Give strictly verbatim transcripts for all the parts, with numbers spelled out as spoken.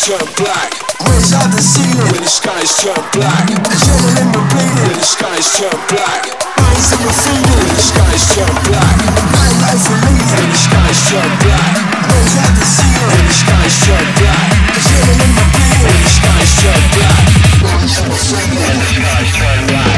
turn black. Raise out the ceiling when the skies turn black. Adrenaline we're bleeding when the skies turn black. Minds that we're feeding when the skies turn black. Night life we're leading when the skies turn black. Raise out the ceiling when the skies turn black. Adrenaline we're bleeding when the skies turn black. Minds that we're feeding when the skies turn black.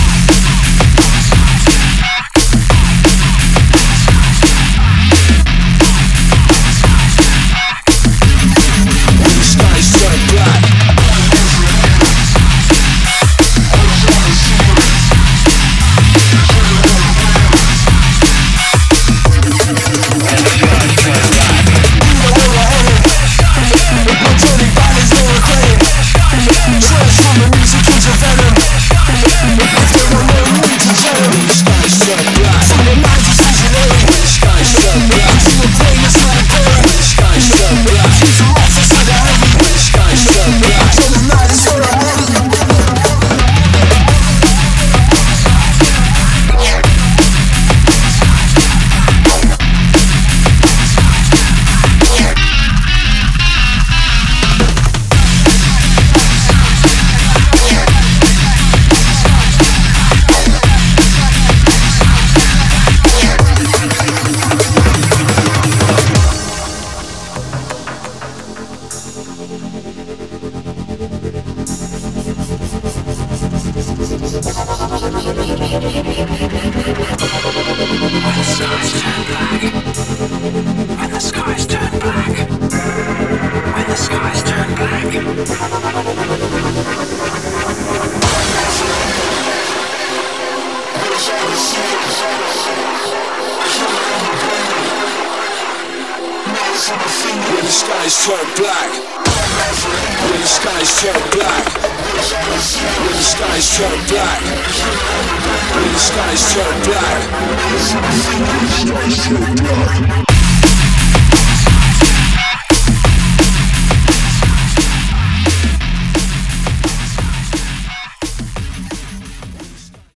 When the skies turn black. When the skies turn black. When the skies turn black. When the skies turn black. When the skies turn black.